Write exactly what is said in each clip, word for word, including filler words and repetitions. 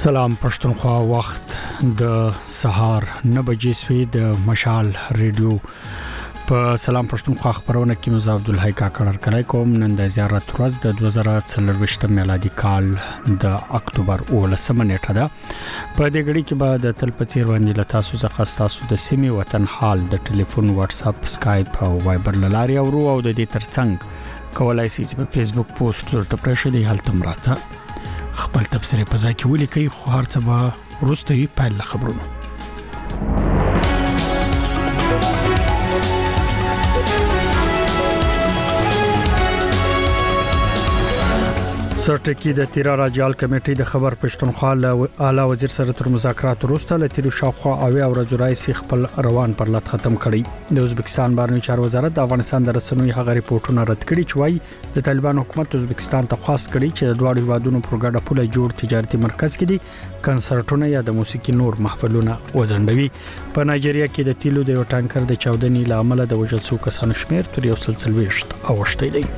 سلام پښتونخوا وخت د سهار نه بجې سوي د مشال ریډیو په سلام پښتونخوا خبرونه کې مزه عبد الحی کاکړ کړای کوم نن د زیارت ورځ د دوه زره څلور میلادي کال د اکتوبر اولسمه نیټه ده په دې غړي کې به د تل په څیر باندې له تاسو څخه تاسو د سیمې وطن حال د ټلیفون واتس اپ سکایپ او وایبر لاري او او د دې ترڅنګ کولای شئ چې په فیسبوک پوسټ ورته پرېښه دی هلته مراته خپل تفسیر په ځای کې ولیکي خو هر څه به وروسته وي پیل خبرونه سرټکی د تیرا راجال کمیټې د خبر پښتونخوا له اعلی وزیر سره تر مذاکرات وروسته له تیرو شاوخوا اویا ورځې راځي خپل روان پر لټ ختم کړي د ازبکستان بهرنی چارو وزارت د افغانستان د رسنوي هغه ریپورتونه رد کړي چې وايي د طالبان حکومت ازبکستان ته خاص کړي چې د دوه هیوادونو پر ګډه پوله جوړ تجارتي مرکز کې دي کنسرټونه یا د موسیقي نور محفلونه وزندوي په نایجیریا کې د تیلو د یو ټانکر د چاودنې لامل د وژل شو کسانو شمیر تر یو سل څلوېښت اوښتی دی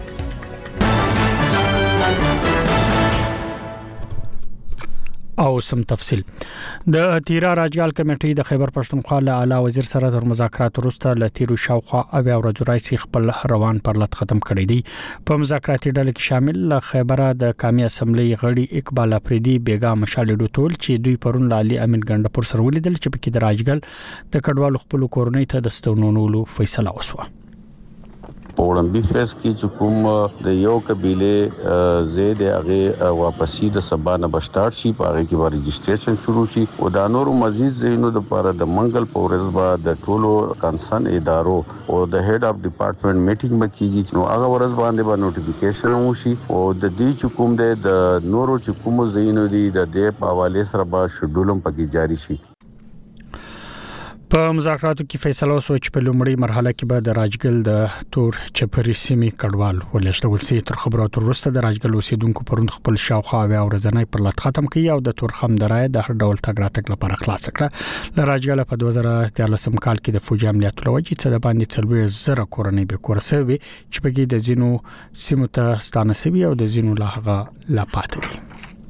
او سم تفصيل د تیرا راجال کمیټې د خیبر پښتونخوا له اعلی وزیر سره تر مذاکرات وروسته له تیرو شاوخوا اویا ورځې راځي خپل روان پر لټ ختم کړی دی په مذاکراتي ډله کې شامل له خیبره د قومي اسمبلی غړي اقبال افریدي بیگا مشال ډوټول چې دوی پرون لالي امین ګندپور سره ولیدل چې په کې د راجګل د کډوالو خپل کورنۍ ته د ستونولو فیصله وشوه په وړاندې فیس کې چې کوم د یو قبيله زید هغه واپسی د سبا نه بشټارټ شي په هغه کې ریجسټریشن شروع شي او د نورو مزید زینو د لپاره د منګل پورز با د ټولو کنسرن ادارو او د هډ اف ډپارټمنټ میټینګ مکیږي نو هغه ورځ باندې به نوټیفیکیشن وشي او د دې چې کوم د نورو چې کوم زینو دي د دې په حواله سره به شډولم پکې جاری شي په مذاکراتو کې فیصله وشوه چې په لومړی مرحله کې به د راجګل د تور چپري سیمې کډوال ولېږدول شي تر خبراتو وروسته د راجګل اوسیدونکو پرون خپل شاوخوا او ورځنی پر لټ ختم کړي او د تورخم درای د هر ډول تګ راتګ لپاره خلاص کړه ل راجګل په دوه زره تیرلسم کال کې د فوجي عملیاتو لوجې څه د باندې څلور زره کورنۍ به کورسوي چې په کې د زینو سیمو ته ستانه سوي او د زینو لاغه لا پاتې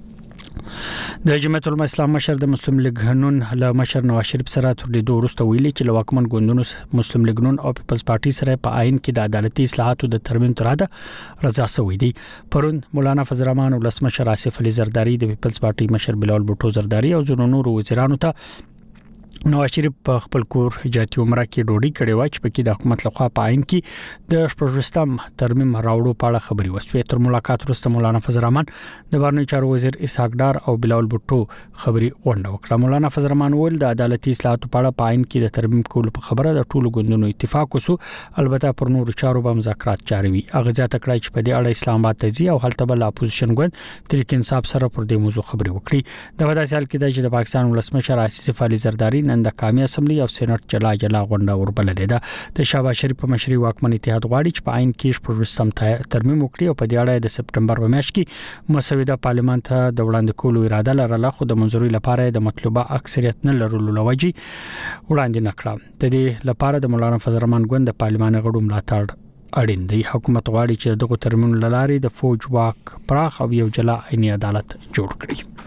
د جمعیت العلماء اسلام مشر د مسلم لیگ نون له مشر نواز شریف سره تر لیدو وروسته ویلي چې لواکمن ګوندونو مسلم لیگ نون او پیپلز پارټي سره په آئین کې د عدالتي اصلاحاتو د ترمیم تر اده رضا شوی دی پرون مولانا فضل الرحمن ولس مشر آصف علي زرداری د پیپلز پارټي مشر بلال بوټو زرداری او ځینو نورو وزیرانو ته نواز شریف په خپل کور حجاتي عمره کې ډوډۍ کړې و چې په کې د حکومت لخوا په عین کې د شپږم ترمیم راوړو په اړه خبري وشوه تر ملاقات وروسته مولانا فضل الرحمن د بهرنی چارو وزیر اسحاق ډار او بلال بوټو خبري غونډه وکړه مولانا فضل الرحمن ویل د عدالتي اصلاحاتو په اړه په عین کې د ترمیم کولو په خبره د ټولو ګوندونو اتفاق وشو البته پر نورو چارو به مذاکرات جاري وي اغه ځات کړای چې په دې اړه اسلام آباد ته ځي او هلته بل اپوزیشن ګوند تحریک انصاف سره پر دې موضوع خبري وکړي د ودا سال کې د پاکستان ولسمشر آصف علي زرداری نن د قومي اسمبلی او سېنات جلا جلا غونډه وربللې ده د شهباز شریف په مشرۍ واکمن اتحاد غواړي چې په عین کې شپږم ترمیم وکړي او په دې اړه د سپټمبر په میاشت کې مسوده پارلمان ته د وړاندې کولو اراده لرله خو د منځوري لپاره د مطلوبه اکثریت نه لرلو لوجي وړاندې نکړه د دې لپاره د مولانا فضل الرحمن ګوند د پارلمان غړو ملاتړ اړین دی حکومت غواړي چې دغه ترمیم لاري د فوج واک پراخ او یو جلا عیني عدالت جوړ کړي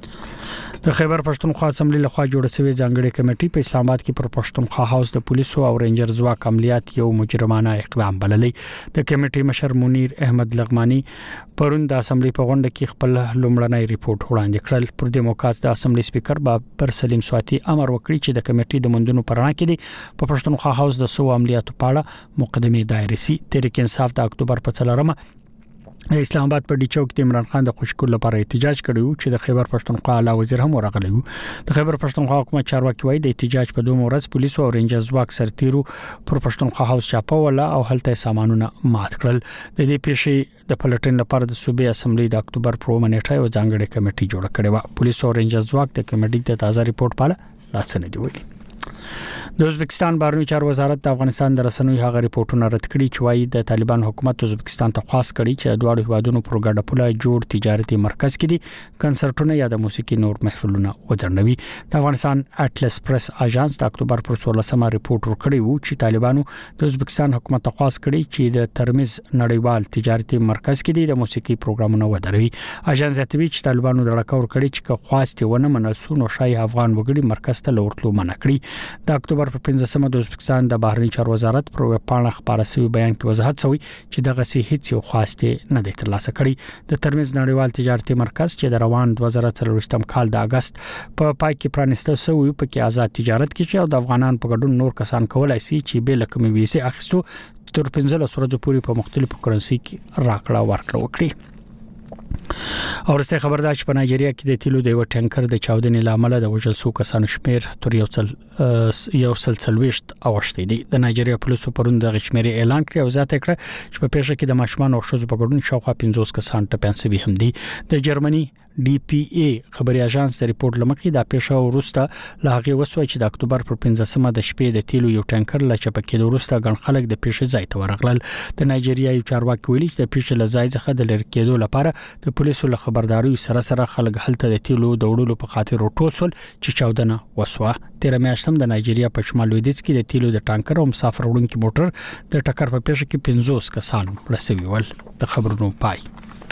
د خیبر پښتونخوا اسمبلی لخوا جوړ شوی ځانګړي کمیټې په اسلام آباد کې پر پښتونخوا هاوس د پولیسو او رینجر ځواک عملیات یو مجرمانه اقدام بللې د کمیټې مشر منیر احمد لغمانی پرون د اسمبلی په غونډه کې خپل لومړنی ریپورت وړاندې کړل پر دې موقع د اسمبلی سپیکر بابر سلیم سواتی امر وکړي چې د کمیټې د مندونو پرانا کې په پښتونخوا هاوس د سو عملیاتو په اړه مقدمه دایره سي تحریک انصاف د اکتوبر په څلورمه اسلام آباد په ډی چوک د عمران خان د خوشکول لپاره احتجاج کړو چې د خیبر پښتونخوا اعلی وزیر هم ورغلی و د خیبر پښتونخوا حکومت چارواکي وایي د احتجاج په دوه ورځ پولیسو او رینجر ځواک سرتیرو پر پښتونخوا هاوس چاپوله او هلته سامانونه مات کړل د دې پیښې د پلټن لپاره د صوبې اسمبلی د اکتوبر پر منېټه یو ځانګړي کمیټه جوړه کړې و پولیسو او رینجر ځواک د کمیټې د تازه ریپورت په اړه راسنه دی ویلي د ازبکستان بهرنی چارو وزارت د افغانستان د رسنوي هغه ریپورتونه رد کړي چې وايي د طالبان حکومت ازبکستان ته خاص کړي چې دواړو هیوادونو پر ګډه پوله جوړ تجارتي مرکز کې دي کنسرټونه یا د موسیقي نور محفلونه وځنډوي. د افغانستان اټلس پریس اژانس د اکتوبر پر څوارلسمه ریپورت ورکړی و چې طالبانو د ازبکستان حکومت ته خاص کړي چې د ترمز نړیوال تجارتي مرکز کې د موسیقي پروګرامونه ودروي. اژانس زیاتوي چې طالبانو د لړکور کړي چې خواست ونه منل سو نو شای افغان وګړي مرکز ته لورتلو منع کړی. د اکتوبر په پنځمه د ازبکستان د بهرنی چارو وزارت پر وپاڼه خبره شوی بیان کې وضاحت شوی چې دغه سي هیڅ یو خواسته نه دی ترلاسه کړی. د ترمز نړیوال تجارتي مرکز چې د روان دوه زره څلورویشتم کال د اگست په پای کې پرانیسته شوی په کې آزاد تجارت کې چې د افغانان په ګډون نور کسان کولای شي چې به لکه ویزه اخیستو تر پنځه لس ورځې پورې په مختلفو کرنسي کې راکړه ورکړه وکړي. اورسته خبردار چې په نایجیریا کې د تیلو د یو ټانکر د چاودنې لامل د وژل شو کسانو شمیر تر یو څل یو سلسلويشت اوښتي دي. د نایجیریا پولیسو پرون د غشمري اعلان کړ او ذات کړ چې په پیښه کې د ماشومان او ښځو په ګډون شاوخوا پنځوس کسان ټپيان شوي هم دي. د جرمني ډي پی ای خبري اژانس د ریپورت لمخې د پیښه ورسته لاغي وسوي چې د اکتوبر پر پنځمه د شپې د تیلو یو ټانکر لا چپکې د ورسته غن خلک د پیښه ځای ته ورغلل. د نایجیریا یو چارواکي ویلي چې د پیښه لزای څخه د لری کېدو لپاره د پولیسو له خبرداري سره سره خلک هلته د تیلو د وړلو په خاطر ټوڅل چې چاودنه وسوه. تیر میاشتم د نایجیریا په شمال لویدیځ کې د تیلو د ټانکر او مسافر وړونکو موټر د ټکر په پیښه کې پنځوس کسان رسېدل ول. د خبرونو پای.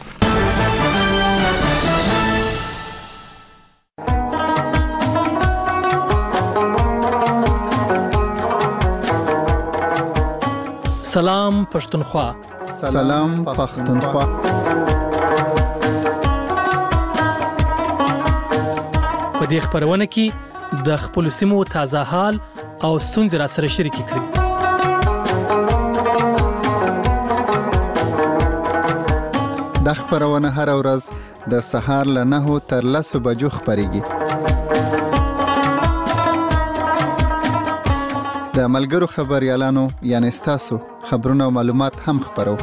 سلام پښتونخوا. سلام پښتونخوا. په دې خبرونه کې د خپل سیمو تازه حال او ستونزې را سره شریک کړئ. د خبرونه هر ورځ د سهار له نهو تر لسو بجو خبريږي. د ملګرو خبريالانو یعنی تاسو خبرونه او معلومات هم خبرو.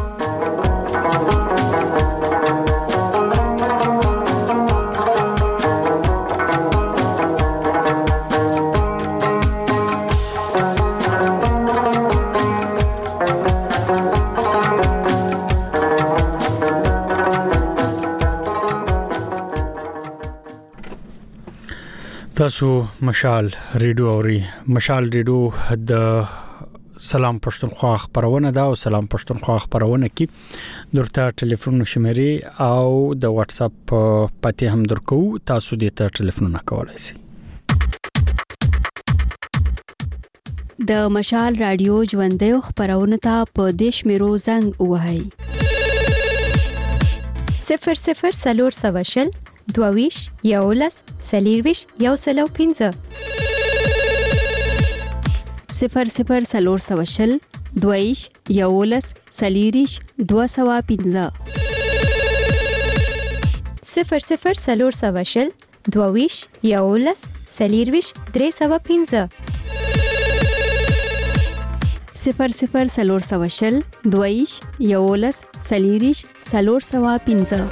تاسو مشال ریډیو اوري. مشال ریډیو د سلام پښتونخوا خبرونه دا او سلام پښتونخوا خبرونه کې درته ټلیفون شمیرې او د واتس اپ پته هم درکو. تاسو دې ته ټلیفون کولای شئ. د مشال رادیو ژوندې خبرونه ته په دیش میرو زنګ وهاي صفر صفر سلور سواشل دوویش یولس سلیرویش یو سلو پینزه صفر صفر سلور سواشل دوویش یولس سلیریش دو سوا پینزه صفر صفر سلور سواشل دوویش یولس سلیرویش درې سوا پینزه صفر صفر سلور سواشل دوویش یولس سلیریش سلور سوا پینزه.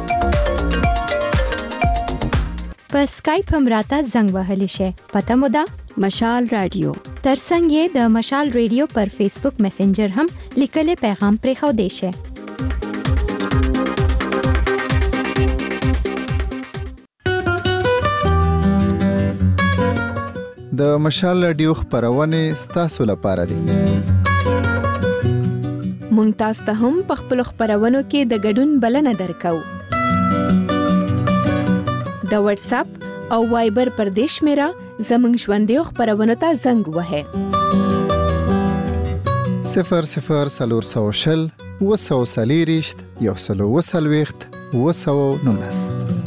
په سکایپ هم راته زنګ وهلی شي. پته مو ده مشال رادیو. ترڅنګ یې د مشال ریډیو پر فیسبوک میسنجر هم لیکلي پیغام پرې خو دی شي. د مشال رادیو خبرونه ستاسو لپاره دي. مونږ تاسو ته هم په خپل خبرونو کې د ګډون بلنه درکو. د واتس اپ او وایبر پر دیش میرا زمنګ ژوندې خبرونه ته زنګ وهه. صفر صفر سلور سوشل وسو سلیریشت یو سلو وسلويخت وسو نونس.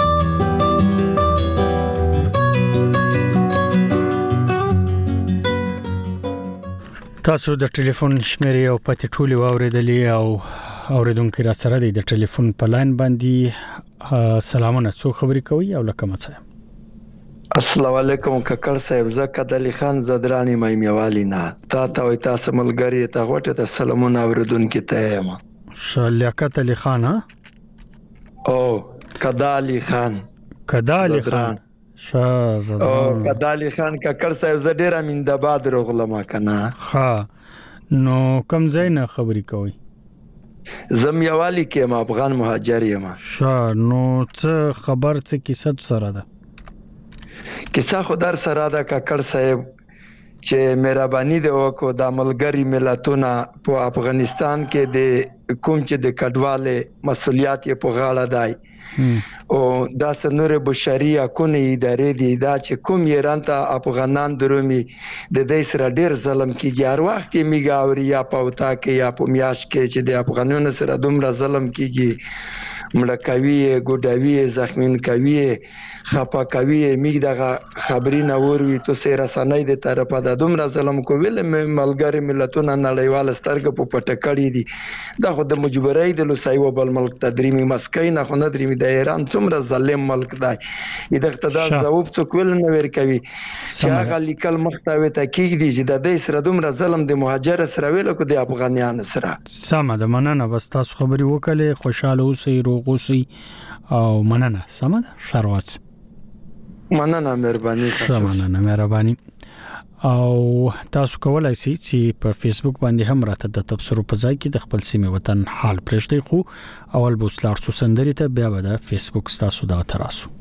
تاسو د ټلیفون شمیرې او پته ټولې واوریدلې او اوریدونکو را سره د ټلیفون په لاین باندې سلامونه. څو خبرې کوي او لکه مڅه. السلام علیکم ککړ صاحب. زکه د خان زدرانی مېمیوالی نه تا ته وي تاسو ملګری ته غوټه ته سلامونه اوریدونکو ته ما شلیاقت علی خان. ها او کدا علی خان کدا علی خان شاه او کدالي خان ککړ صاحب زه ډیر امینده روغلم کنه. ها نو کوم ځای نه خبري کوي؟ زم یوالي کې ما افغان مهاجر یم. شاه نو څه خبر څه کیسه سره ده؟ کیسه خو در سره ده ککړ صاحب چې مهرباني دی وکړو د ملګری ملتونو په افغانستان کې د کوم چې د کډواله مسولیت په غاړه دی او دا سنور بشري حقوقي ادارې دي دا چې کوم ایران ته افغانان درومي د دې سره ډیر ظلم کیږي. هر وخت کې میګاوري یا پوتا کې یا په میاش کې چې د افغانانو سره دومره ظلم کیږي، مړه کوي، ګډوي، زخمین کوي، خپا کوي، میګ دغه خبري نه وروي تو سره سنۍ د طرفه د دومره ظلم کوول ملګری ملتونو نړیوال سترګ په پټه کړی دي. دا خو د مجبورۍ د لوسایو بل ملک تدریمي مسکې نه خو نه درېمي د ایران څومره ظالم ملک دی. د اقتدار ځواب څوک ول نه ور کوي چې هغه لیکل مختوي ته کېږي چې د دې سره دومره ظلم د مهاجر سره ویل کو د افغانانو سره. سم ده، مننه. بس تاسو خبري وکړه، خوشاله اوسئ، روغ اوسئ او مننه. سم ده شروات. مننه، مهرباني. مننه، مهرباني. او تاسو کولای شئ چې په فیسبوک باندې هم راته د تبصرو په ځای کې د خپل سیمه وطن حال پرېږدئ، خو اول به وسلار څو سندري ته بیا به د فیسبوک تاسو دا تراسو.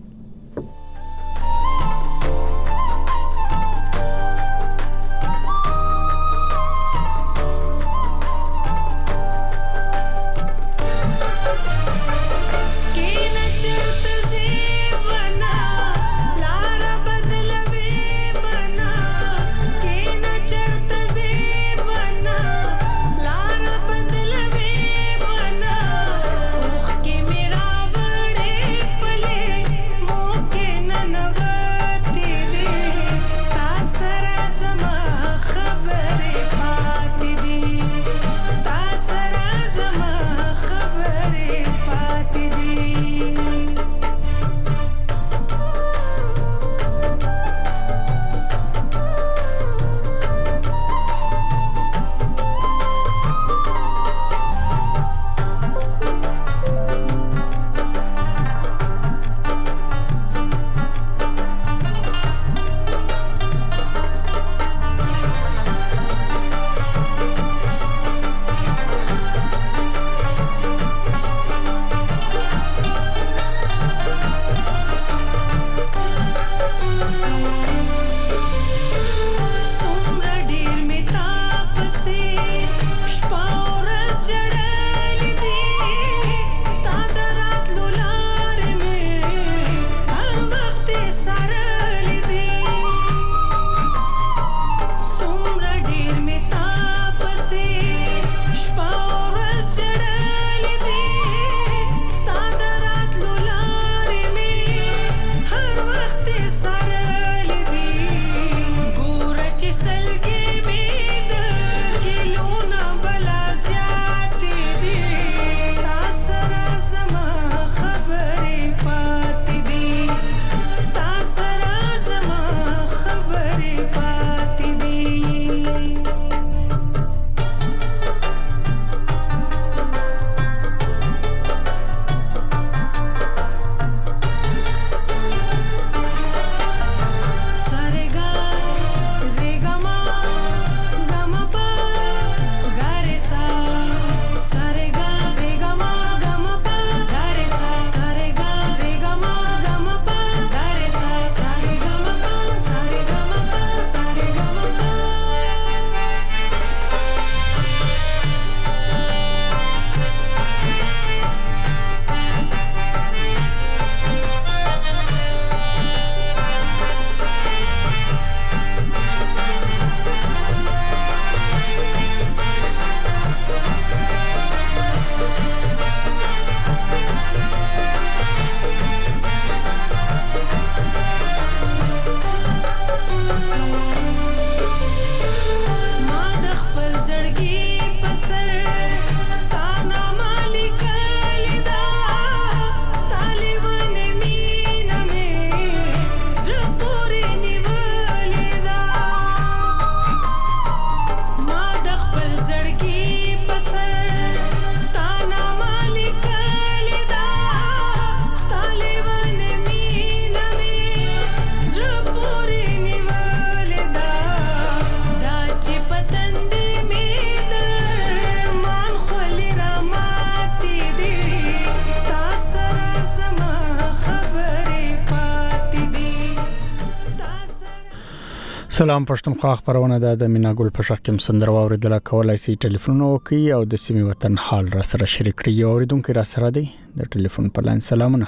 سلام پښتونخوا خبرونه د میناګل په شخ کې سندره اوریدل کولای شي ټلیفون وکي او د سیمې وطن حال را سره شریک کړي اوریدونکو را سره دی د ټلیفون په لاین سلامونه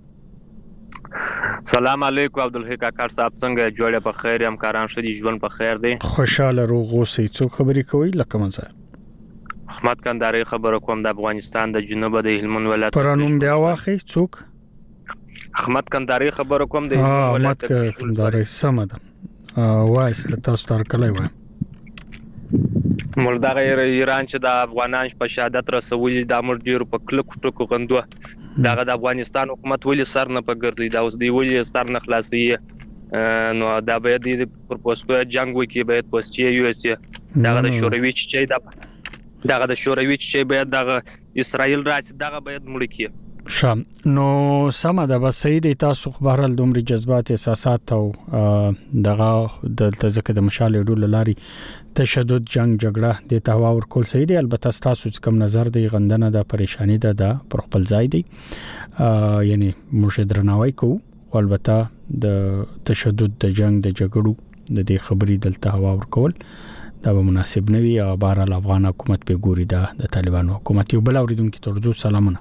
سلام علیکم عبدالحق کاکړ صاحب څنګه جوړه په خیر یم کاران شدي ژوند په خیر دی خوشاله روغ اوسئ څوک خبرې کوي لکه منځه احمد کندهاري خبرو کوم د افغانستان د جنوب د هلمند ولایت پرانوم بیا واخی څوک احمد کندهاري خبرو کوم د هلمند ولایت کندهاري سمه ده وایست تاسو تر کله وای موږ د ایران چې د افغانان په شهادت رسولي د امر ډیرو په کلک ټکو غندو دغه د افغانستان حکومت ولې سر نه پګرځي دا اوس دی ولې سر نه خلاصي نو دا به د پروپوزو جنگ وکي به پوسټي یو اس دغه د شوروي چې دغه د شوروي چې به دغه اسرائیل راځي دغه به ملکی شام نو سم ده بس سید تاسو خبرل دومره جذبات احساسات او دغه د ځکه د مشال ډول لاري تشدد جنگ جګړه د تهوا ور کول سید البته تاسو کم نظر دی غندنه د پریشانی ده د پر خپل ځای دی یعنی موږ درناوی کوو البته د تشدد د جنگ د جګړو د دې خبرې د تهوا ور کول دا به مناسب نه وي او بهر افغان حکومت به ګوري د طالبانو حکومت یو بل اوریدونکو ترجو سلامونه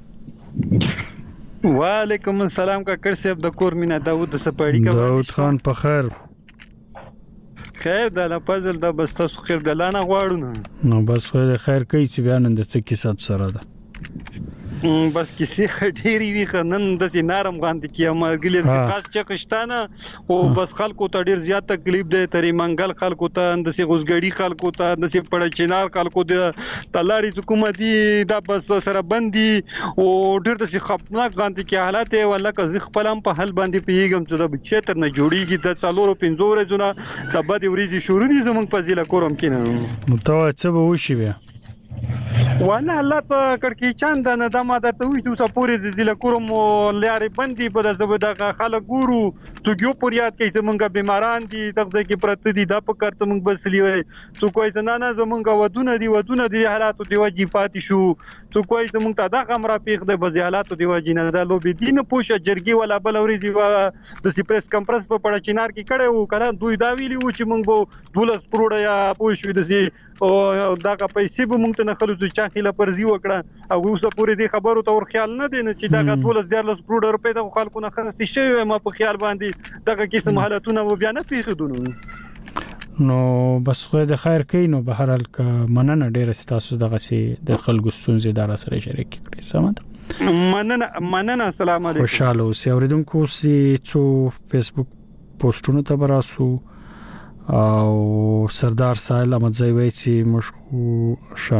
وعلیکم السلام کاکړ صاحب د کور مینا داوود سپاړی کا داوود خان په خیر خیر د لا پزل د بس تاسو خیر د لانه غواړو نو بس خیر خیر کوي چې بیان د څه کیسه سره ده بس کیسه ډېری وی خنن د نرم غاندې کیما ګلې خاص چکشتانه او بس خلکو ته ډېر زیات تکلیف دی ترې منګل خلکو ته د سي غوسګړی خلکو ته د سي پړچینار خلکو د تلاری حکومتي د بس سره بندي او ډېر د سي خپناک غاندې کی حالات ولا که خپلم په حل باندې پیګم چې د چتر نه جوړیږي د څلورو پنځو ورځې د بد ورځې شورونی زمونږ په ځله کوم کینه نو ته څه به وشي بیا وانا الله ته کړکی چاند نه د ما درته وې تاسو پورې د ځله کوم لارې بندي په دغه د خلک ګورو تو یو پوریات کې زمونږ بیماران دي دغه کې پرته دي د په کارته موږ بسلی وي تو کوی نه نه زمونږ ودونه دي ودونه دي حالات دی واجی پاتې شو تو کوی زمونږ ته دا غمرا پیښ د بزیالات دی واجی نه د لوبي دین پوښه جرګي ولا بلوري دی د سپریس کمپرس په پړه چینار کې کړه وو کله دوی دا ویلی و چې موږ دولس کروڑه یا پوښ د سي او دا پیسې به موږ ته نه خلوص چا خله پرځي وکړه او اوسه پورې دې خبرو ته ور خیال نه دي چې دا دولس دیارلس کروڑه روپے د خلکو نه خرڅ شي ما په خیال باندې دغه قسم حالتونه و بیا نه پیښیدونو نو بس خو د خیر کوي نو به هر حال ک مننه ډیر تاسو دغه سي د خلکو ستونزې دار سره شریک کړئ سمات مننه مننه السلام علیکم خوشاله اوسئ اوریدونکو سي څو فیسبوک پوسټونو ته براسو او سردار سایل احمد زوی چې مشخو شه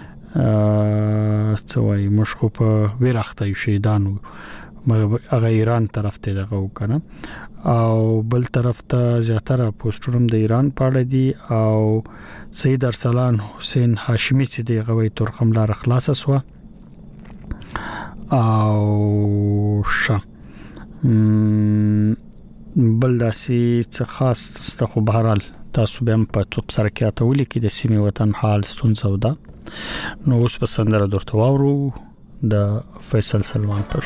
څه وایي مشخو په ویرخته شهیدانو هغه ایران طرف ته دغه وکنه او بل طرف ته زیاتره پوسټرم د ایران پاړه دي او سید ارسلان حسین هاشمی چې دغه وی ترخم لار خلاص سو او شه بل داسي څه خاص ستخو بهرال تاسو به په توپ سره کې اتولې کې د سیمې وطن حال ستون سودا نو اوس په سندره درته واورو د فیصل سلمان پر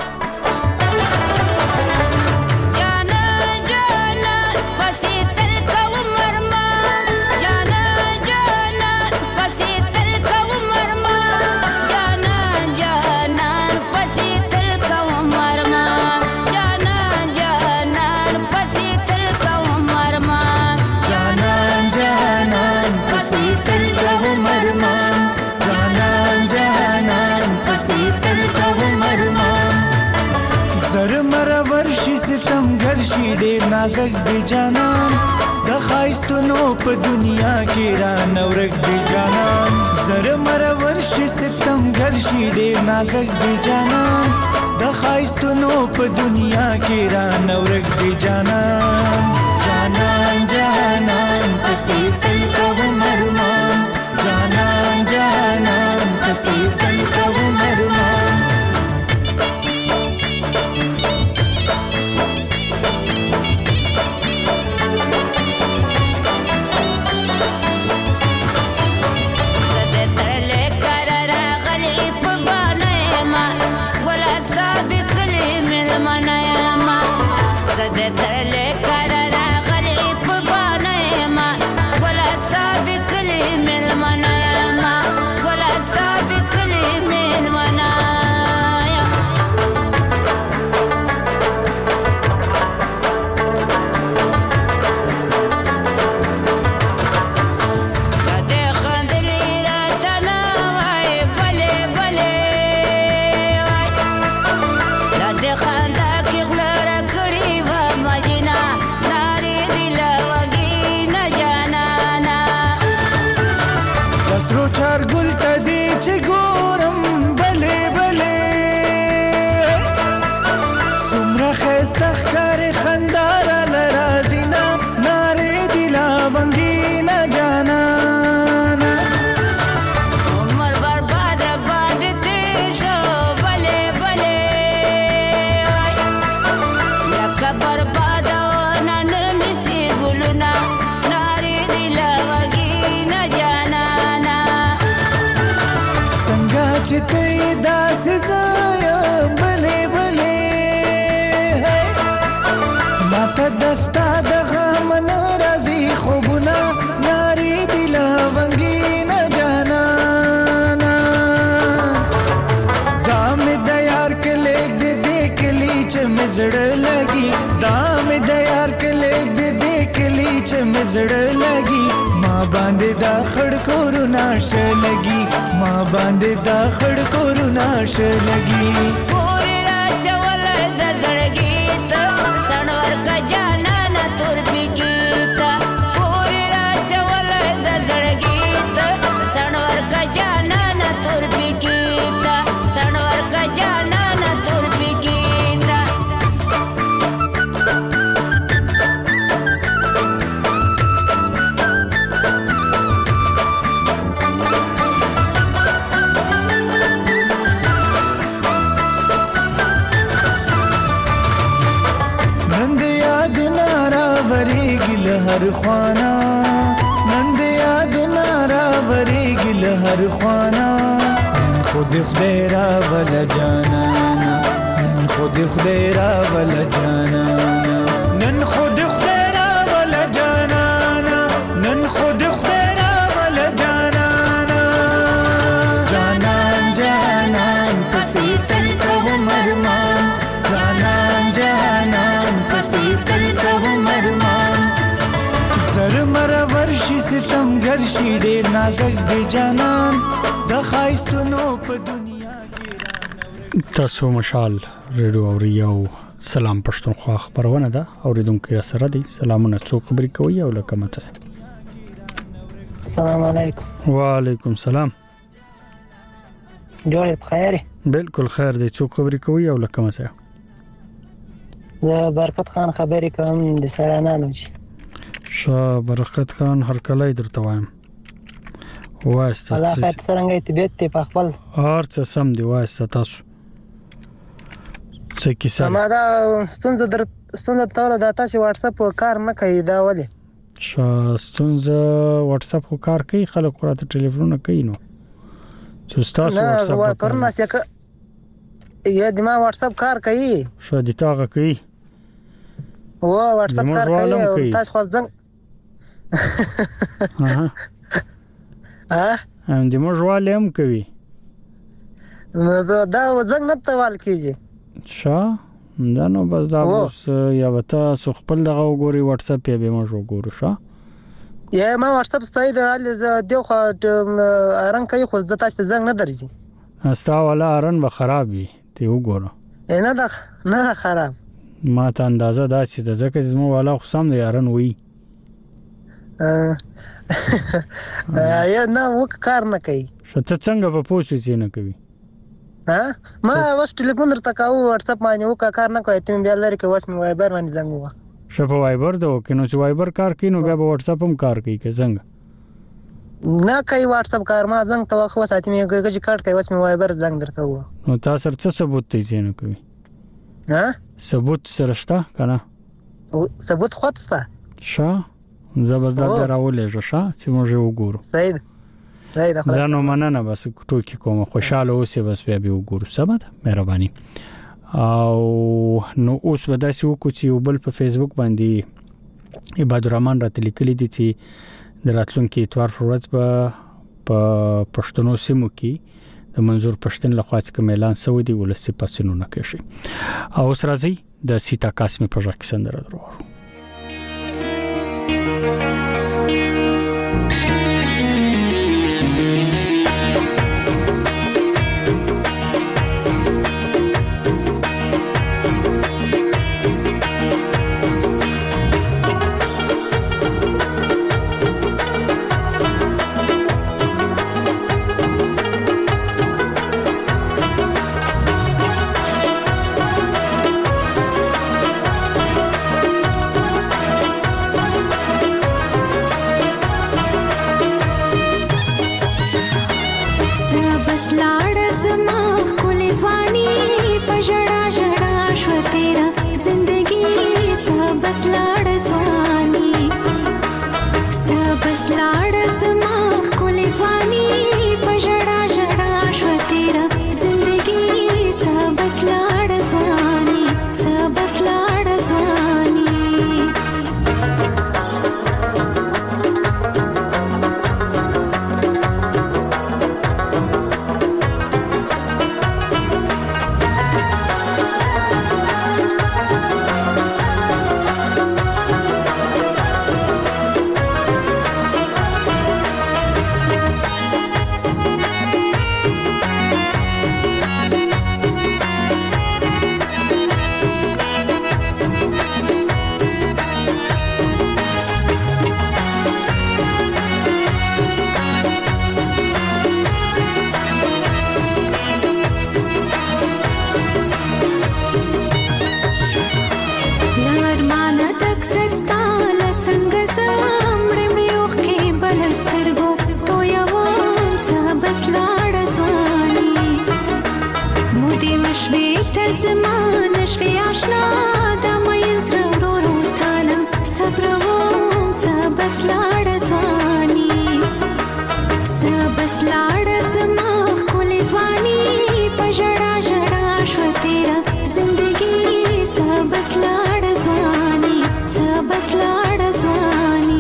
شي ډېر نازک دی جانان د خایستونو په دنیا کې را نورک دی جانان زره مرور شي ستم ګر شي ډېر نازک دی جانان د خایستونو په دنیا کې را نورک دی جانان جانان جانان پسې تل کوم ارمان جانان جانان پسې تل کوم ارمان Thank you. دلته دی چې ګورم بلې بلې څومره ښایسته ښکارې خندا راله راځي نه نارې دي لا بنګینه جانانه عمر برباد را باندې تېر شو بلې بلې وای لکه برباد ونه نه نیسي ګلونه نارې دي لا بنګینه جانانه څنګه چې ته یې داسې زه یم بلې بلې ماته دستا د غم نه راځي خوبونه نارې دي له ونګینه جانانه دا مې د یار کلیک د دې کلي چې مې زړه لګي دا مې د یار کلیک د دې کلي چې مې زړه لګي ما باندې دا خړ کورونه شه لګي ما باندې دا خړ کورونه شه لګي پورې راچول د زړګي ته څنور کا جانانه تور پیږي ته پورې راچول د زړګي ته څنور کا جانانه تور پیږي ته څنور کا جانانه تور پیږي ته نن د یادونه راوریږي له هر خوانا نن د یادونه راوریږي له هر خوانا نن خو د خدای راوله جانانا نن خو د خدای راوله جانانا نن خو د خدای راوله جانانا نن خو د خدای راوله جانانا جانان جانان پسې تل کوم ارمان جانان جانان پسې تل کوم ارمان زر مره ورشي ستمګر شي ډېر نازک دی جانان د ښایستونو په دنیا کې تاسو مشال ریډیو اوریو سلام پښتونخوا خبرونه ده اوریدونکو سره دي سلامونه څو خبرې کوي او لکه مته السلام علیکم وعلیکم السلام جوړ بخیر بالکل خیر دي څو خبرې کوي او لکه مته زه برکت خان خبرې کوم د سرانانو شاه برکت خان هر کله درته وایم واسطه الله خیر څنګه طبيعت ته په خپل هر څه سم دی واسطه تاسو څه کیسه ما دا ستونزه در ستونزه تاوله د تاسو واتس اپ کار نه کوي دا ولې شاه ستونزه واتس اپ کار کوي خلک راته ټلیفون کوي نو چې تاسو واتس اپ نه پرنا څه یا د ما واتس اپ کار کوي شاه دي تاغه کوي و واتس اپ کار کوي تاسو خو ځنګ ها ها هم دې موږ والم کوي دا دا ځنګ نه توال کیږي شاه دا نو بس دا اوس یا وتا سو خپل دغه وګوري واتس اپ یې به موږ وګورو شاه یا ما واتس اپ ستای د دیو خو ارن کوي خو زه تاسو ځنګ نه درځي استا ولا ارن به خراب وي ته وګوره نه دا نه خراب ما ته اندازه دا چې د زکه زمو والا خو سم دی ارن وي یا نه وک کار نه کوي شته څنګه په پوښتنه چې نه کوي ها ما واس ټلیفون درته کاوه واتس اپ باندې وک کار نه کوي تم بیا لري کې واس مې وایبر باندې زنګ وه شپه وایبر دو کینو چې وایبر کار کینو بیا په واتس اپ هم کار کوي که څنګه نه کوي واتس اپ کار ما زنګ ته خو ساتي مې گج کارت کوي واس مې وایبر زنګ درته و نو تاسو څه ثبوت دی چې نه کوي ها ثبوت سره شته کنه ثبوت خوسته شا زبردا دراولې ښه چې موږ وګورو صحیح صحیح ده ځانو مننه بس ټوکی کوم خوشاله اوسې بس بیا به وګورو سمه ده مهرباني او نو اوس وداسې وکړو چې بل په فیسبوک باندې عباد الرحمن راته لیکلي دي چې د راتلونکي اتوار ورځ به په پښتنو سیمو کې د منظور پښتون لخوا څخه اعلان شوی دی ولسی پاسینونه کوي او اوس راځي د سیتا قاسمی په ځکه سندره درو زمان شوي آشنا د مین زړه ورو تانا صبر وم څه بس لاړ ځواني څه بس لاړ زما ښکلې ځواني په ژړا ژړا شوه تېره زندګي څه بس لاړ ځواني څه بس لاړ ځواني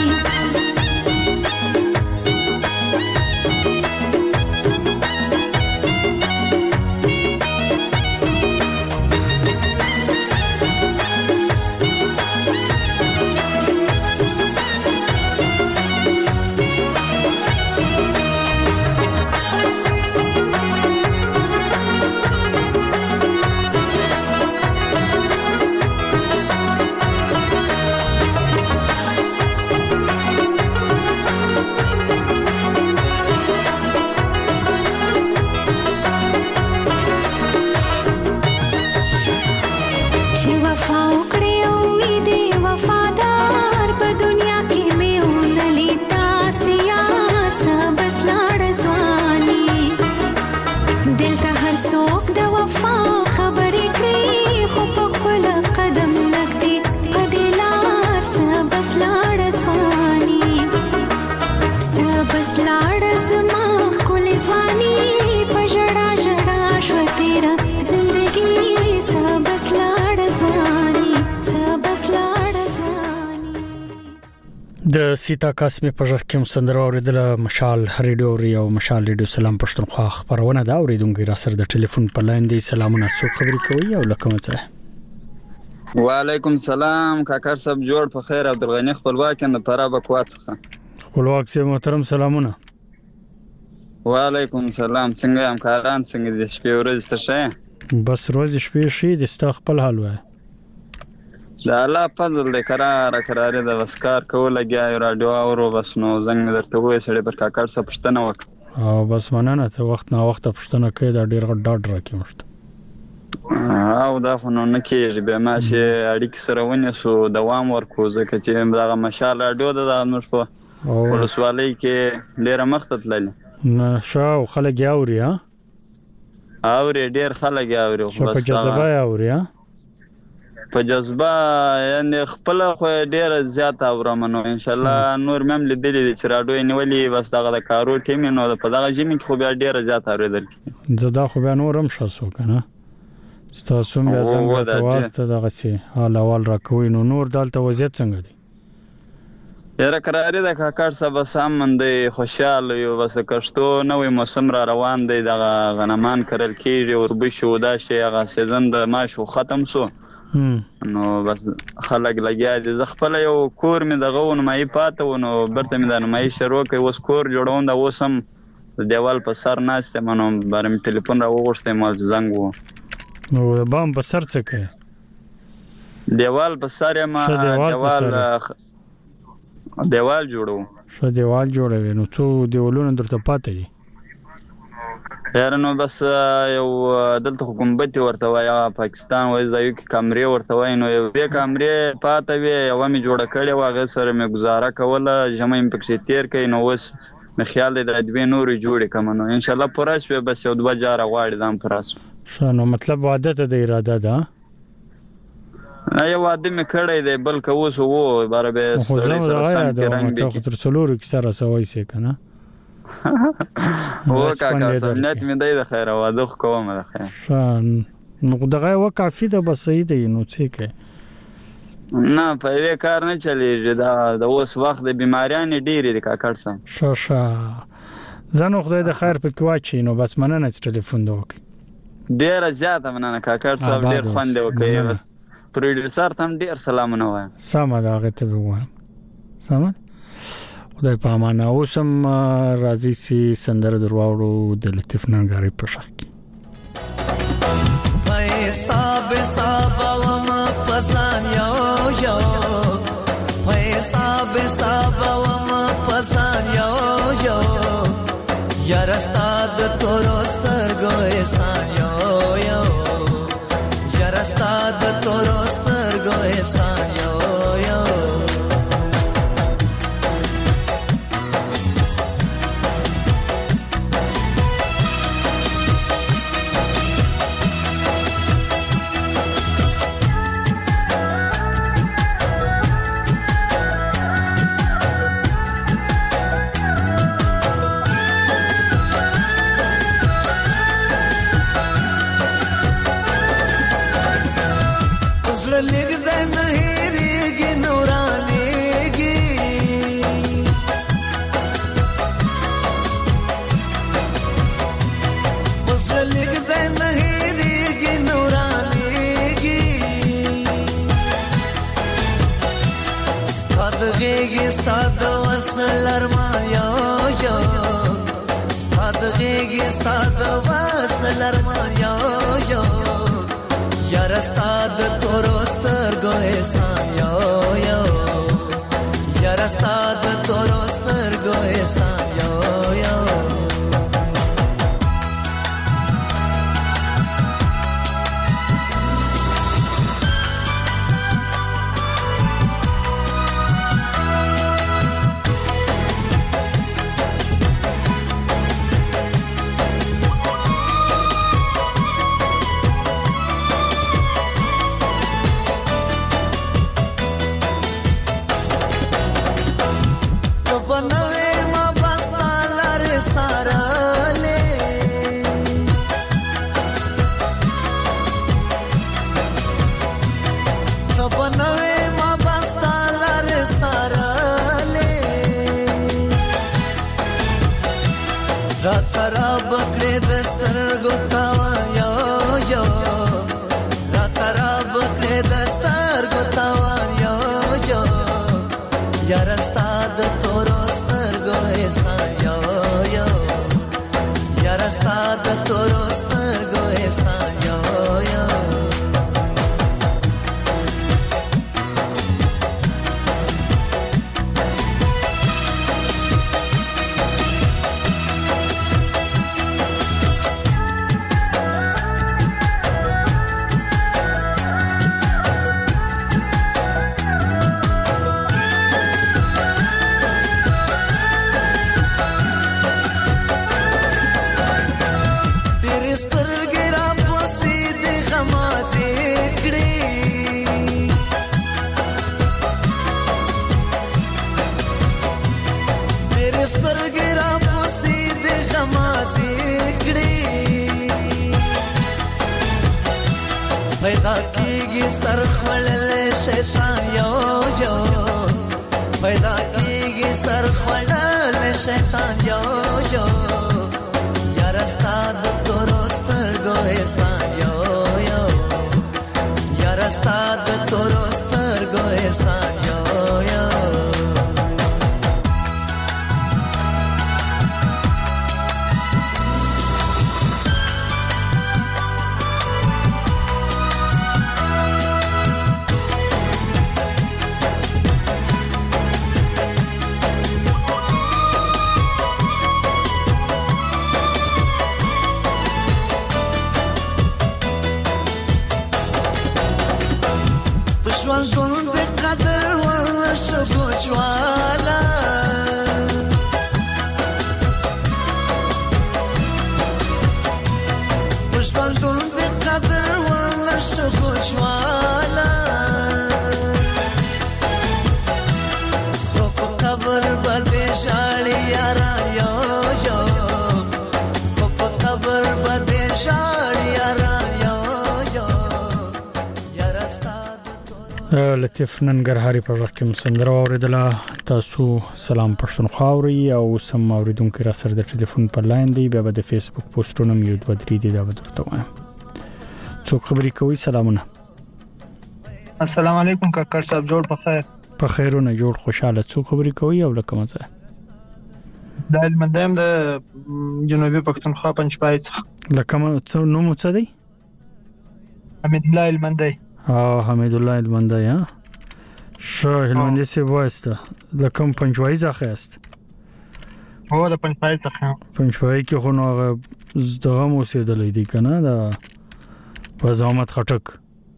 د سیتا قاسمی په ځخ کې سندره اوریدله مشال ریډیو ریو مشال ریډیو سلام پښتونخوا خبرونه دا اوریدونکو را سره د ټلیفون په لاین دی سلامونه څوک خبرې کوي او لکه مته وعلیکم سلام کاکر صاحب جوړ په خیر عبدالغنی خپلواک نه پرا بکوا څخه خپلواک سي محترم سلامونه وعلیکم سلام څنګه ام کاران څنګه د شپې ورځ ته شه بس ورځ شپې شي د ستا خپل حال وای دا الله فضل دې قرار قرار د وسکار کوله گیا رادیو اورو بس نو زنګ درته وې سړي پر کاکړ څه پښتنه وک او بس مننه ته وخت نه وخت پښتنه کې دا ډیر غټ ډاډ راکې مشت او دا خو نو نه کېږي به ماشه اړیک سره ونی سو دوام ورکو ځکه چې دا مشال رادیو د نو په ولسوالۍ کې ډیر مخته تللی نه شاو خلک یاوري ها اوري ډیر خلک یاوري بس په جذبه یاوري ها په جذبه یعنی خپل خو ډیر زیات اورمنو ان شاء الله نور مم لیدلې چې راډیو نیولې بس دغه د کارو ټیم نو په دغه جمی خو بیا ډیر زیات اوریدل زدا خو بیا نورم شاسو کنه ستاسو بیا څنګه تواسته دغه سي حال اول راکوي نو نور دالته وضعیت څنګه دی یاره قرارې د کاکړ صاحب سامان دی خوشاله یو بس کښتو نوې موسم را روان دی دغه غنمان کرل کېږي وربشو دا شي هغه سیزن د ماشو ختم سو نو بس خلک لګیا دي زه خپل یو کور مې دغه ونمایي پاته ونو برته مې د نمایي شروع کوي اوس کور جوړون دا اوس هم دیوال په سر ناشته منو بارم ټلیفون را وغوښته مال زنګ وو نو بام په سر څه کوي دیوال په سر ما دیوال دیوال جوړو شو دیوال جوړوي نو څو دیوالونه درته پاتې دي یاره نو بس یو دلته حکومت ورته وای پاکستان وای ځایو کې کمرې ورته وای نو یو به کمرې پاتې وي یو مې جوړه کړې و هغه سره مې گزاره کوله جمع مې پکې تیر کړي نو اوس مې خیال دی د دوی نورې جوړې کوم نو ان شاء الله پراش به بس یو دوه جاره غواړي دام پراس شنو مطلب وعده ته د اراده ده نه یو واده مې کړی دی بلکې اوس وو بار به سره سره څنګه رنگ دی خو تر څلورو کې سره سوي سي کنه و کاکا سنت مې دی د خیر واده کوم د خیر شان نو دغه وکافي ده بس صحیح دی نو څه کې نه په یوه کار نه چلیږي دا د اوس وخت د بیماریان ډېری د کاکړ سم شا شا زنه خدای د خیر په کوچی نو بس مننه چې ټلیفون دوک ډیر زیاته مننه کاکړ صاحب ډیر خوند وکړي بس پروډوسر ته هم ډیر سلامونه وایم سم دا غته وایم سم خدای په امان اوسم راضی سي سندره درواړو د لطیف ننګاری په شخ کې حساب حساب وم پسان یو یو حساب حساب وم پسان یو یو یار استاد تورستر گو احسان یو یو یار استاد تورستر گو احسان یو یو وصل ارمان یو یو ستاد غیږ ستاد وصل ارمان یو یو یار ستاد تورستر ګوې سان یو یو یار ستاد تورستر ګوې سان یو یو لطیف ننګرهاري په وخت کې مسندره اوریدله تاسو سلام پښتونخوا اوري او سم اوریدونکو را سره د ټلیفون په لاین دی بیا د فیسبوک پوسټونو یو دوه درې دی دا ورته وایم څوک خبرې کوي سلامونه السلام علیکم کاکړ صاحب جوړ په خیر په خیرونه جوړ خوشاله څوک خبرې کوي او لکه مزه د المندم د جنوبي پښتونخوا پنځپای څخه لکه څه نوم څه دی حمید الله المندی اه حمید الله المندی ها شو المندی سی واسطه لکم پنځوي ځخه است هو د پنځپای څخه پنځپای کې خو نو دغه مو سیدلې دي کنه دا وزامت خټک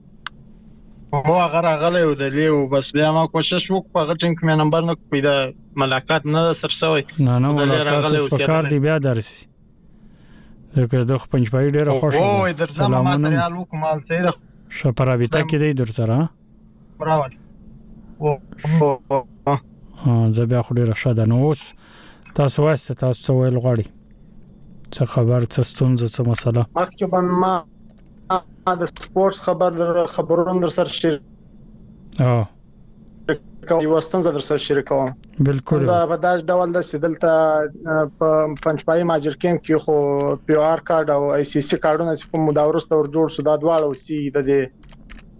هو هغه غلې او د لیو بس بیا ما کوشش وکړ په غټین کې نمبر نه پیدا ملاقات نه سر سوی نه نه ملاقات په کار دی بیا درسي دغه د پنځپای ډیره خوشاله او درځم ما ماتریال وکم مال سره شپرابیتا کې دی در سره براول او ها زبیا خو ډیره شاده نو اوس تاسو واسطه تاسو ویل غواړي څه خبر څه ستونزه څه مسله مخکې باندې ما د سپورتس خبر خبرونه در سره شیر اه کوي واستنځ در سره شریکوم بالکل دا په داس ډول د سیدلته په پنځپای ماجرکین کې خو پی آر کارت او آی سی سی کارتونه چې په مداورسته ور جوړ شو دا دواړه او سی د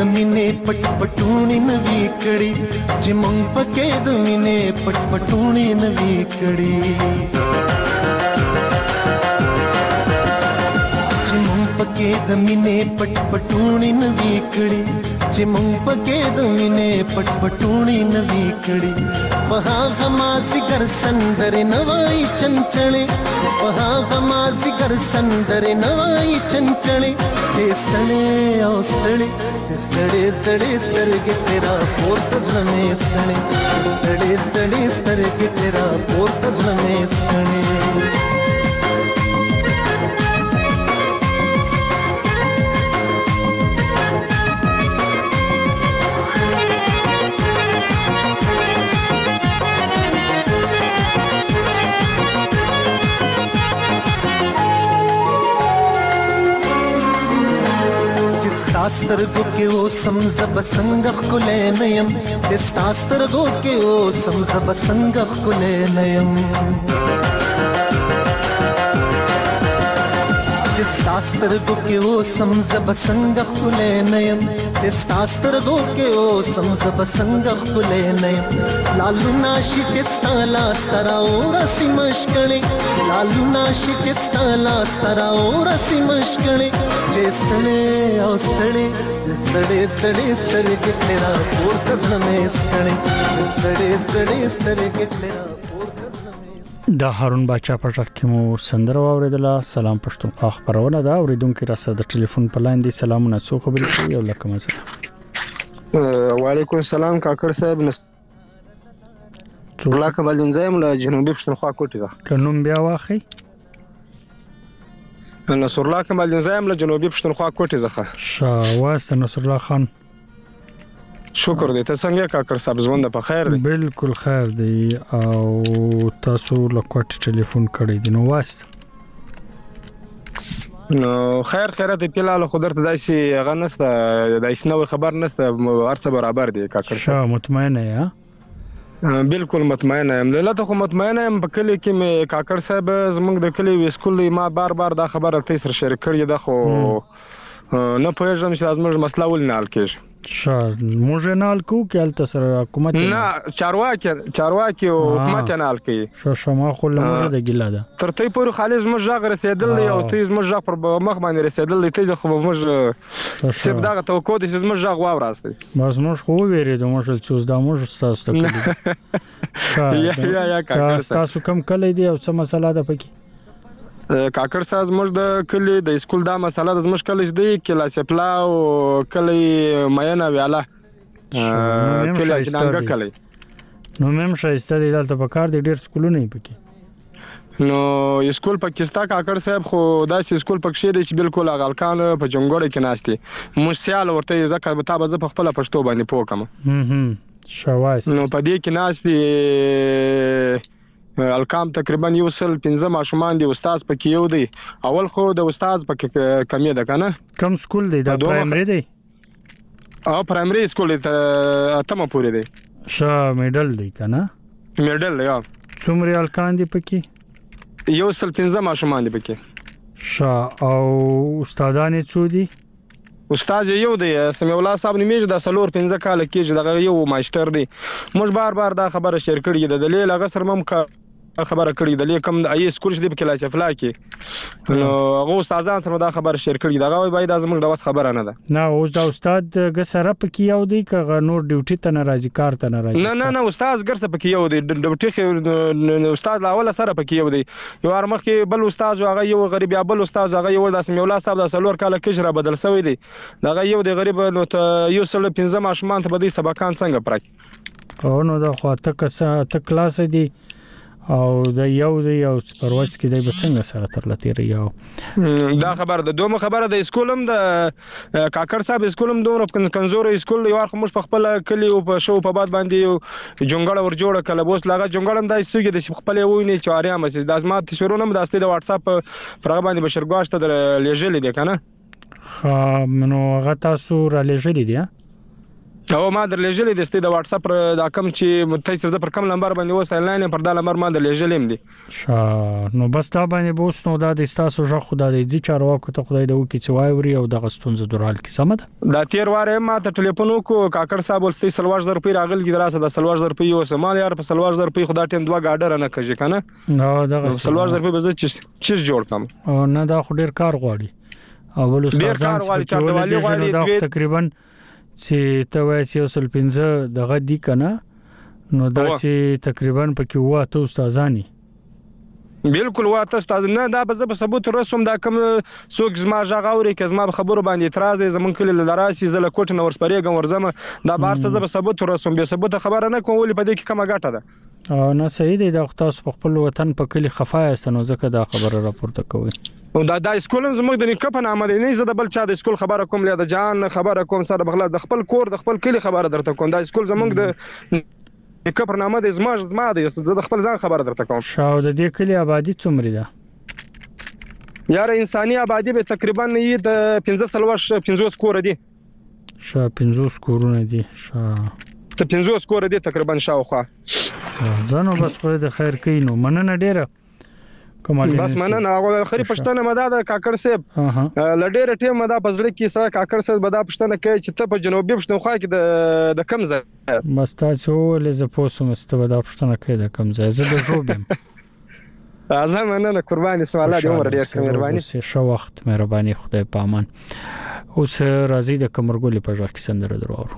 د مینې پټ پټونی نوی کړي چې مونږ پکې د مینې پټ پټونی نوی کړي چې مونږ پکې د مینې پټ پټونی نوی کړي چې مونږ پکې د مینې پټ پټونی نوی کړي په هغه مازیګر سندرې نوای چنچړې په هغه مازیګر سندرې نوای چنچړې چې ستړې او ستړې چې ستړې ستړې سترګې تیرا پورته زړه مې ستړې ستړې ستړې سترګې تیرا پورته زړه مې ستړې سترګو کې او سمزب څنګه خلې نیم چې سترګو کې او سمزب څنګه خلې نیم چې سترګو کې او سمزب څنګه خلې نیم چې سترګو کې او سمزب څنګه خلې نیم لالو ناشي چې ستالا سترا اور سي مشکړې لالو ناشي چې ستالا سترا اور سي مشکړې چې ستړې او ستړې چې ستړې ستړې سترګې تیرا پورته زړه مې ستړې ستړې ستړې سترګې تیرا د هارون باچا په ټاک کې مو سندره واوریدله. سلام پښتونخوا خبرونه ده اوریدونکو را سره د ټلیفون په لاین دي. سلامونه څو خبرې کوي او لکه مزه. وعلیکم السلام کاکړ صاحب څو لاکه بلنځایم له جنوبي پښتونخوا کوټه ده کنوم بیا واخی نصر الله کمال نظام له جنوبي پښتونخوا کوټه زخه شاواس نصر الله خان شکر دې ته څنګه کاکړ صاحب ژوند په خیر دی بالکل خیر دی او تاسو له کوټه ټلیفون کړی دی نو واسط نو خیر خیره دې په لاله خدای ته داسي غنسته داسي نو خبر نسته ارڅ برابر دی کاکړ صاحب مطمئن یا بالکل مطمئن یم دلته خو مطمئن یم په کلی کې مې کاکړ صاحب زمونږ د کلی وسکول ما بار بار دا خبره ته سره شریک کړی ده خو نه پوهیږم چې زموږ مسله ول نه حل کېږي شاه موږ نه حل کوو کې الته سره حکومت نه چارواکي چارواکي او حکومت نه حل کوي شو شما خو له موږ د ګیلا ده تر ته پورې خالص موږ ځاغ رسیدل دی او ته موږ ځاغ پر مخ باندې رسیدل دی ته خو موږ سب دا توقع دي چې موږ ځاغ واوراسته بس موږ خو ویریدو موږ چې دا موږ تاسو ته کوي یا یا یا کاکړ تاسو کوم کلی دی او څه مسله ده پکې کاکړ صاحب موږ د کلی د اسکول دا مسله د موږ کلی دی کلاس پلا او کلی مینا ویاله کلی څنګه کلی نو مم شایسته دی دلته په کار دی ډیر سکولونه پکې نو اسکول پاکستان کاکړ صاحب خو دا اسکول پکې دی چې بالکل غلکان په جنګوړه کې ناشتي مشسیال ورته ځکه به تاسو په خپل پښتو باندې پوکم هم شواس نو په دې کې ناشتي الکام تقریبا یو سل پنځه ماشومان دي استاد پکې یو دی اول خو د استاد پکې کمی ده کنه کم سکول دی د پرایمری دی او پرایمری سکول ته اتمه پورې دی شا میډل دی کنه میډل یا څومره الکان دی پکې یو سل پنځه ماشومان دي پکې شا او استادان څو دي استاد یو دی سمي الله صاحب نیمه د سلور پنځه کال کېږي دغه یو ماستر دی موږ بار بار دا خبره شیر کړې ده د لیل هغه سره مم خبره کړې ده لیکم د ای سکول شدي په کلاس افلا کې نو هغه استادان سره دا خبره شیر کړې ده هغه باید از موږ د واس خبره نه ده نه اوس دا استاد ګ سره پکې یو دی ک نور ډیوټي ته ناراضي کار ته ناراضي نه نه نه استاد ګر سره پکې یو دی ډیوټي استاد لا اول سره پکې یو دی یو ار مخ کې بل استاد هغه یو غریب یا بل استاد هغه یو د سمي الله صاحب د سلور کال کېږي بدل شوی دی دا یو دی غریب نو ته یو سل پنځه ماشومان ته بدی سبقان څنګه پراک او نو دا خو ته کسه ته کلاس دی او د یو دی یو پرواز کې دی څنګه سره تر لته ریو دا خبر د دوه خبره د اسکولم د کاکړ صاحب اسکولم دوه کنزور اسکول یو خو مش په خپل کلی او په شو په باد باندې جونګړ ور جوړ کله بوس لاګه جونګړم د سګي د خپل ویني چاریا مې د ازمات شروع نه د استې د واتس اپ پر باندې بشرګواشته د لېجلې دی کنه خا منو غتا سور لېجلې دی او ما درلېږلې د ستې د واتس اپ دا کم چې متایسر ز پر کم نمبر باندې وس انلاین پر دا نمبر ما درلېږلې دي شا نو بس دا باندې بوس نو دا د تاسو ژغ خدای دې چارواکو ته خدای د وکی چې وایوري او د غستونز درال کې سم ده دا تیر واره ما ته ټلیفون وکړو کاکړ صاحب ولستي سلواش در پی راغل کی دراسه د سلواش در پی یو سمال یار په سلواش در پی خدا ټیم دوه گاډر نه کږي کنه نو دا سلواش در پی به چې چیز جوړ کم او نه دا خو ډیر کار غواړي او ول استادان چې دا تقریبا چې ته وایې چې اوسل پنځه دغه دی کنه نو دا چې تقریبا پکې واته استادانی بالکل واته استاد نه دا به زه ثبوت رسوم دا کوم څوک زما ژغاوري که زما خبرو باندې اعتراض زمون کلی لراسي زله کوټ نو ورسپریږم ورزم دا بار څه زه ثبوت رسوم به ثبوت خبره نه کوم ولې په دې کې کومه ګټه ده او نه صحیح دی دا تاسو په خپل وطن په کلی خفای استنو ځکه دا خبره راپورته کوي او دا د اسکول زموږ د نیکه په نامه دی نه زه د بل چا د اسکول خبره کوم له د جان خبره کوم سره بغلا د خپل کور د خپل کلی خبره درته کوم دا اسکول زموږ د نیکه په نامه دی زما زما دی زه د خپل ځان خبره درته کوم شاو د دې کلی آبادی څومره ده یار انساني آبادی به تقریبا یې د پنځه سلوش پنځوس کور دي شا پنځوس کورونه دي شا ته پنځوس کور دي تقریبا شاوخوا ځنو بس خو د خیر کینو مننه ډیره کومه بس مننه هغه خري پښتنه مدا د کاکړ صاحب لډېر ټیم مدا پزړه کې سره کاکړ صاحب بدا پښتنه کوي چې ته په جنوبي پښتونخوا کې د د کم ځای مستاسو ولې ز پوسوم است بدا پښتنه کوي د کم ځای زه د جوبم اعظم مننه قرباني سوالات عمر ډیر مهرباني شه وخت مهرباني خدای پامان اوس راځي د کمرګولې په ځای کې سندره درو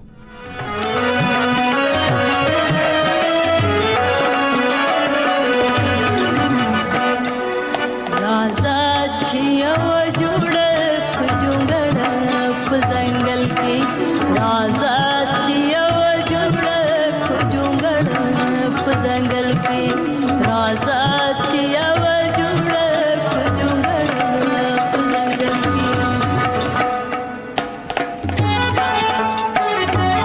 Thank you.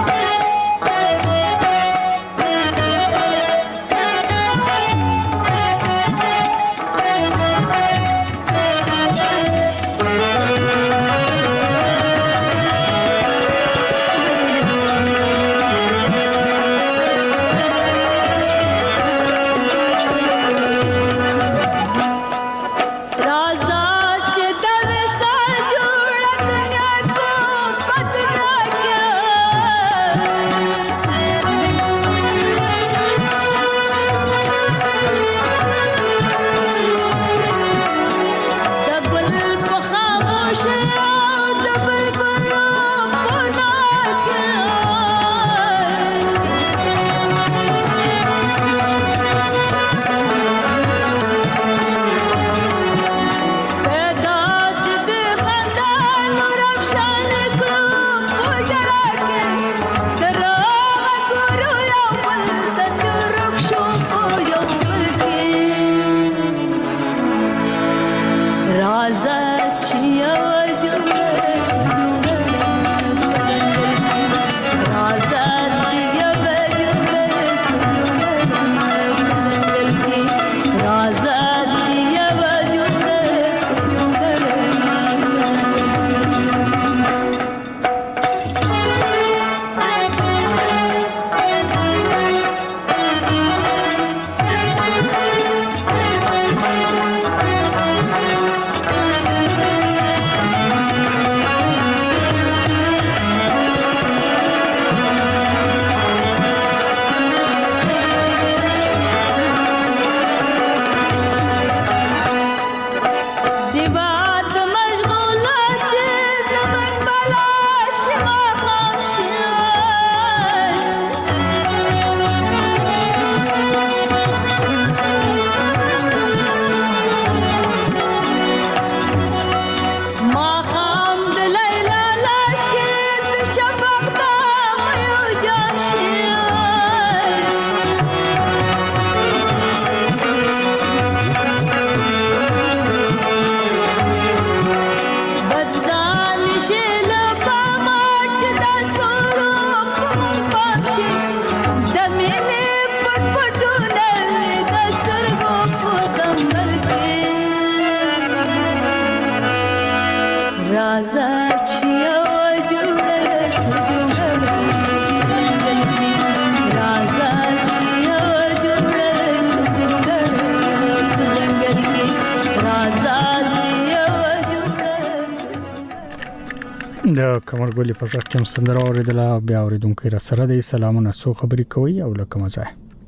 د کمرګولي په ځای کې سندره اوریدله بیا اوریدونکو را سره د سلامونه سو خبري کوي او لکه مزه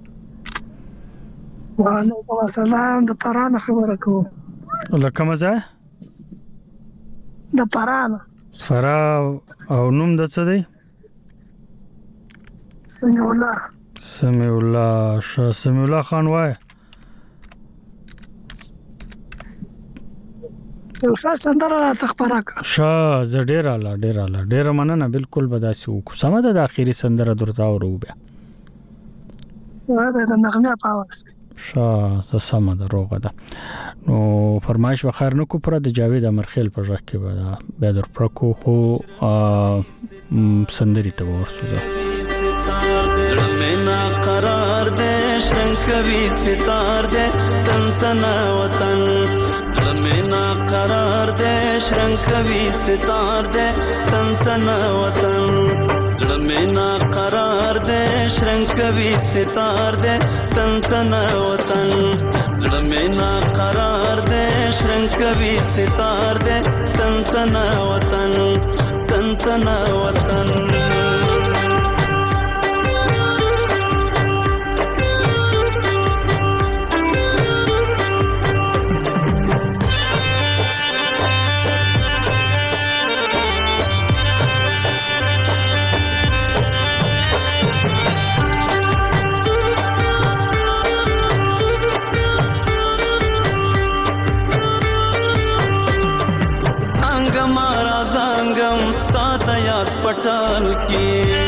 وعلیکم السلام د پرانه خبره کوم لکه مزه د پرانه فرا او نوم د څه دی سمي الله سمي الله ش سمي الله خان وای یو څه سندره تخبرک شا ز ډیر اعلی ډیر اعلی ډیر مننه بالکل بداسي وکړو سم ده د اخیری سندره درته اورو بیا دا د نغمه پاوس شا ز سم ده روغه ده نو فرمایش بخیر نو کو پر د جاوید امرخیل په ځکه کې به بیا در پر کو خو سندري ته ورسوله زړه قرار دې شرنکوي ستار دې تن تن وطن زړه قرار دې شرنکوي ستار دې تن تن وطن زړه قرار دې شرنکوي ستار دې تن تن وطن زړه قرار دې شرنکوي ستار دې تن تن وطن تن تن وطن पटाल की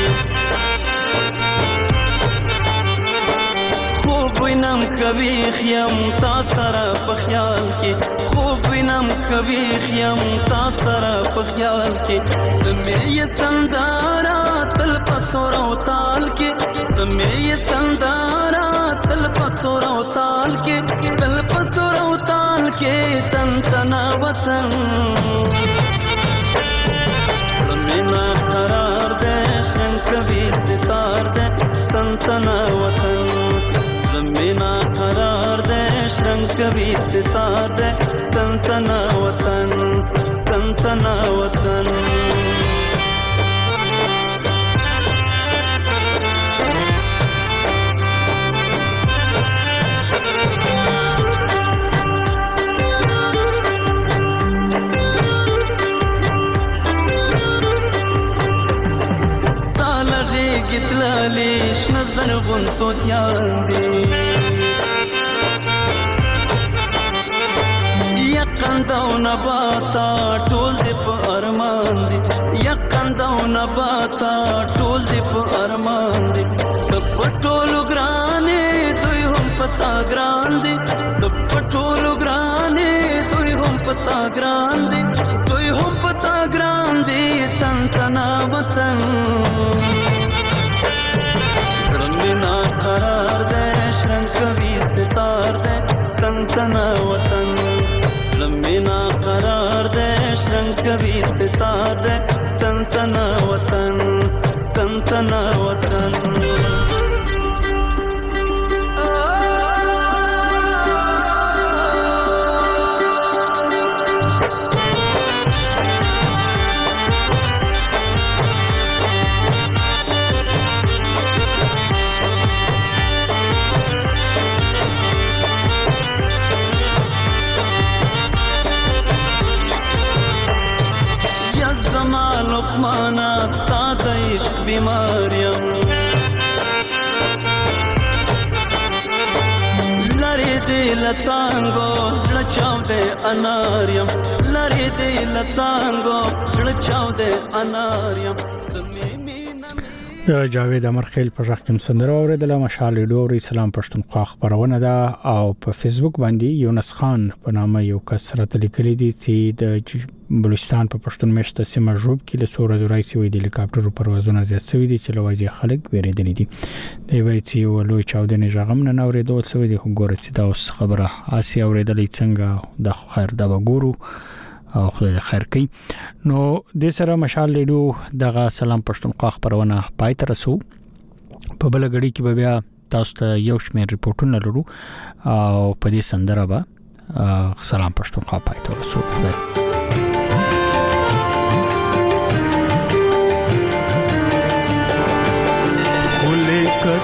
खूब नम कभी खियम तासरा पख्याल की खूब नम कभी खियम तासरा पख्याल की तुम्हें ये संदारा तल पसोरा ताल की तुम्हें ये संदारा तल पसोरा ताल के तल पसोरा ताल के तन तना वतन ना करार दे शंकवी सितार दे तन तना वतन ज़मीना करार दे शंकवी सितार दे तन तना वतन तन तना वतन گتلالیش نظر غن تو دیان دی یقنده و نباتا ټول دی په ارمان دی یقنده و نباتا ټول دی په ارمان دی د پټولو ګرانې دوی هم پتا ګران دی د پټولو ګرانې دوی هم پتا ګران دی دوی هم پتا ګران دی تن تنا وطن ना करार दे शंकवी सितार दे तन तना वतन लम्बीना करार दे शंकवी सितार दे तन तना वतन तन तना वतन لقمانا استاد عشق بیماریم لری دی لڅانګو زړه چاو دې اناریم لری دی لڅانګو زړه چاو دې اناریم د جاوید امرخیل په ځخ کې سندره اوریدله مشال ډوري سلام پښتونخوا خبرونه ده او په فیسبوک باندې یونس خان په نامه یو کس راته لیکلي دي چې د بلوچستان په پښتون مشته سیمه ژوب کې له سور زورای سوي د هلیکاپټر پروازونه زیات شوي دي چې لوازي خلک ویریدلي دي دی وایي چې ولوي چاودنې ژغم نه اوریدل شوی دی وګوره چې دا اوس خبره آسی اوریدلې څنګه د خیر دا وګورو او خدای خیر کوي نو د سره مشال لیدو دغه سلام پښتونخوا خبرونه پای تر رسو په بل غړي کې بیا تاسو ته یو شمېر ریپورتونه لرو او په دې سندره به سلام پښتونخوا پای تر رسو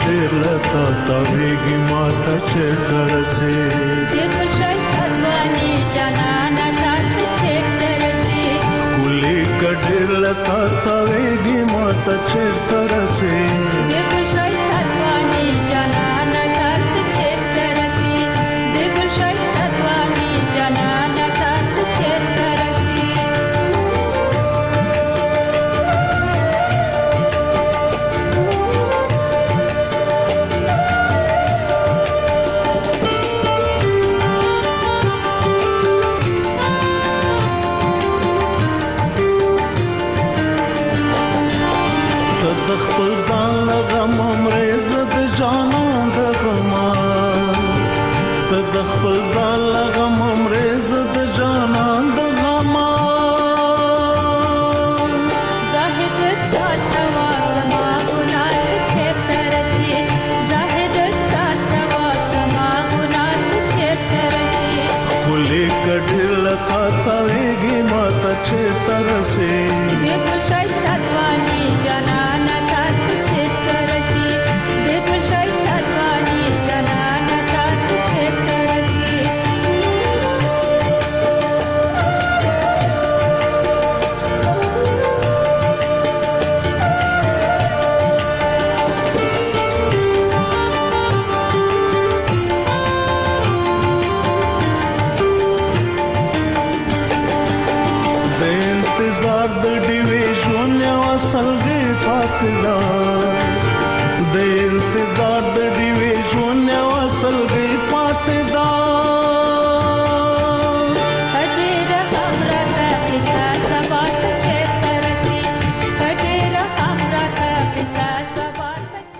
ډېر لتا تاویږي ماته چېرته رسې د ګل ښایسته ځواني جانانه تا ته چېرته رسې ښکلې که ډېر لتا تاویږي ماته چېرته رسې